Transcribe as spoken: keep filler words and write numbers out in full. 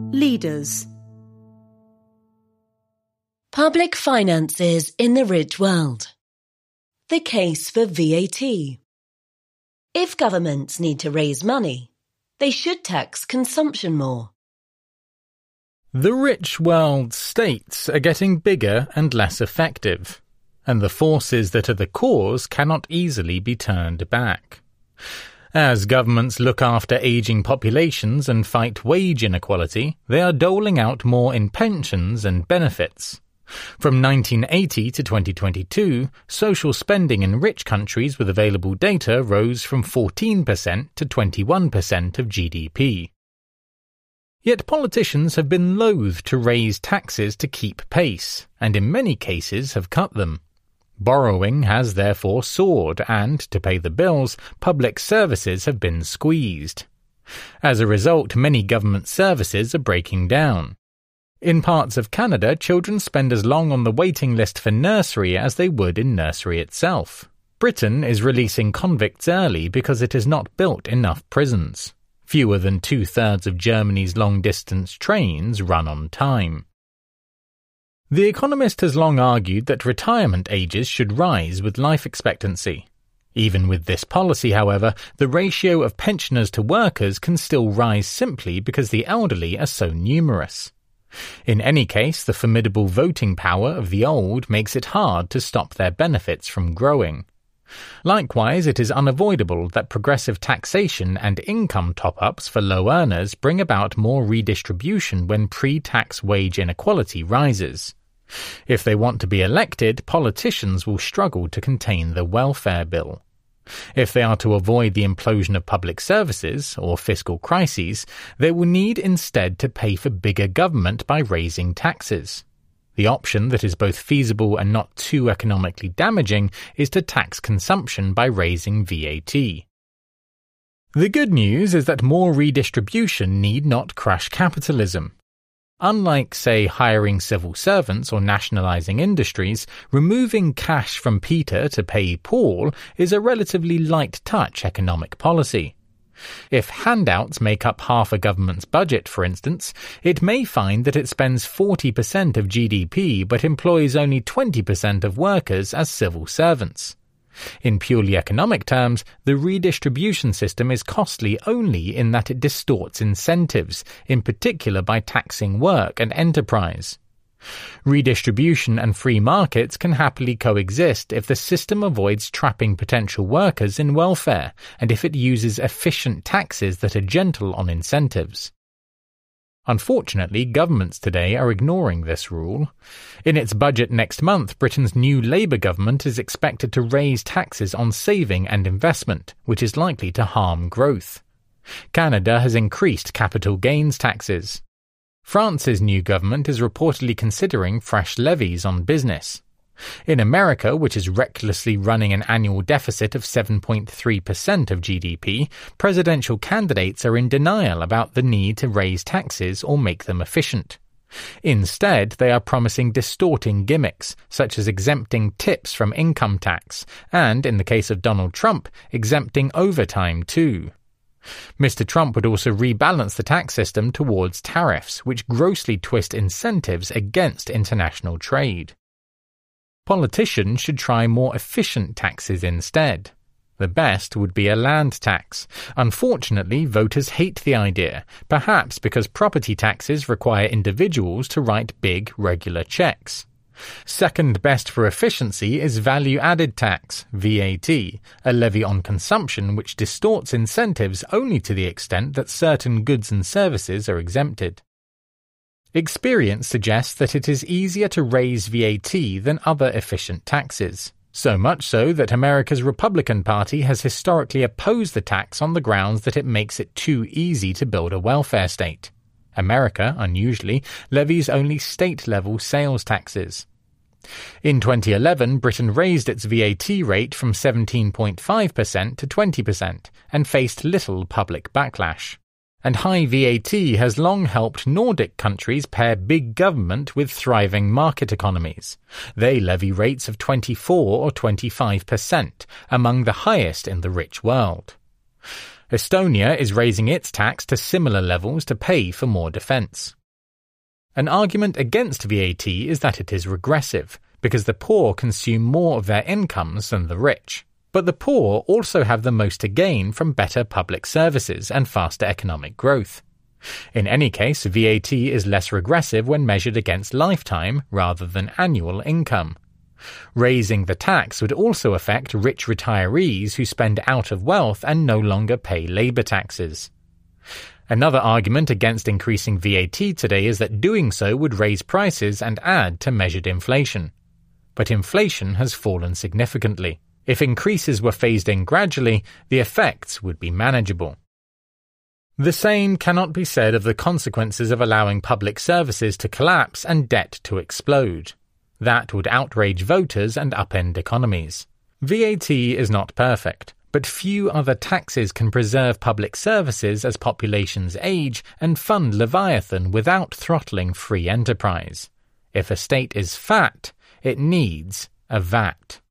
Leaders. Public finances in the rich world. The case for V A T. If governments need to raise money, they should tax consumption more. The rich world states are getting bigger and less effective, and the forces that are the cause cannot easily be turned back. As governments look after ageing populations and fight wage inequality, they are doling out more in pensions and benefits. From nineteen eighty to twenty twenty-two, social spending in rich countries with available data rose from fourteen percent to twenty-one percent of G D P. Yet politicians have been loath to raise taxes to keep pace, and in many cases have cut them. Borrowing has therefore soared, and, to pay the bills, public services have been squeezed. As a result, many government services are breaking down. In parts of Canada, children spend as long on the waiting list for nursery as they would in nursery itself. Britain is releasing convicts early because it has not built enough prisons. Fewer than two-thirds of Germany's long-distance trains run on time. The Economist has long argued that retirement ages should rise with life expectancy. Even with this policy, however, the ratio of pensioners to workers can still rise simply because the elderly are so numerous. In any case, the formidable voting power of the old makes it hard to stop their benefits from growing. Likewise, it is unavoidable that progressive taxation and income top-ups for low earners bring about more redistribution when pre-tax wage inequality rises. If they want to be elected, politicians will struggle to contain the welfare bill. If they are to avoid the implosion of public services or fiscal crises, they will need instead to pay for bigger government by raising taxes. The option that is both feasible and not too economically damaging is to tax consumption by raising V A T. The good news is that more redistribution need not crush capitalism. Unlike, say, hiring civil servants or nationalizing industries, removing cash from Peter to pay Paul is a relatively light-touch economic policy. If handouts make up half a government's budget, for instance, it may find that it spends forty percent of G D P but employs only twenty percent of workers as civil servants. In purely economic terms, the redistribution system is costly only in that it distorts incentives, in particular by taxing work and enterprise. Redistribution and free markets can happily coexist if the system avoids trapping potential workers in welfare and if it uses efficient taxes that are gentle on incentives. Unfortunately, governments today are ignoring this rule. In its budget next month, Britain's new Labour government is expected to raise taxes on saving and investment, which is likely to harm growth. Canada has increased capital gains taxes. France's new government is reportedly considering fresh levies on business. In America, which is recklessly running an annual deficit of seven point three percent of G D P, presidential candidates are in denial about the need to raise taxes or make them efficient. Instead, they are promising distorting gimmicks, such as exempting tips from income tax, and, in the case of Donald Trump, exempting overtime too. Mister Trump would also rebalance the tax system towards tariffs, which grossly twist incentives against international trade. Politicians should try more efficient taxes instead. The best would be a land tax. Unfortunately, voters hate the idea, perhaps because property taxes require individuals to write big, regular checks. Second best for efficiency is value-added tax, V A T, a levy on consumption which distorts incentives only to the extent that certain goods and services are exempted. Experience suggests that it is easier to raise V A T than other efficient taxes, so much so that America's Republican Party has historically opposed the tax on the grounds that it makes it too easy to build a welfare state. America, unusually, levies only state-level sales taxes. In twenty eleven, Britain raised its V A T rate from seventeen point five percent to twenty percent and faced little public backlash. And high V A T has long helped Nordic countries pair big government with thriving market economies. They levy rates of twenty-four or twenty-five percent, among the highest in the rich world. Estonia is raising its tax to similar levels to pay for more defence. An argument against V A T is that it is regressive, because the poor consume more of their incomes than the rich. But the poor also have the most to gain from better public services and faster economic growth. In any case, V A T is less regressive when measured against lifetime rather than annual income. Raising the tax would also affect rich retirees who spend out of wealth and no longer pay labour taxes. Another argument against increasing V A T today is that doing so would raise prices and add to measured inflation. But inflation has fallen significantly. If increases were phased in gradually, the effects would be manageable. The same cannot be said of the consequences of allowing public services to collapse and debt to explode. That would outrage voters and upend economies. V A T is not perfect, but few other taxes can preserve public services as populations age and fund Leviathan without throttling free enterprise. If a state is fat, it needs a V A T.